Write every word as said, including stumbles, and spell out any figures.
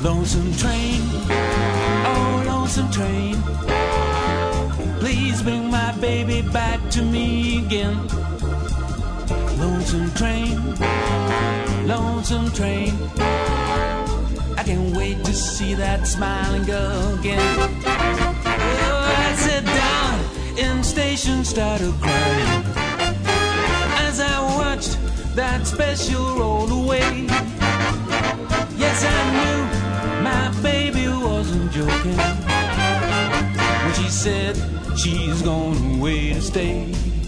Lonesome train, oh lonesome train, please bring my baby back to me again. Lonesome train, lonesome train, I can't wait to see that smiling girl again. Oh, I sat down in station, started crying as I watched that special roll away. Yes, I knew my baby wasn't joking when she said she's going away to stay.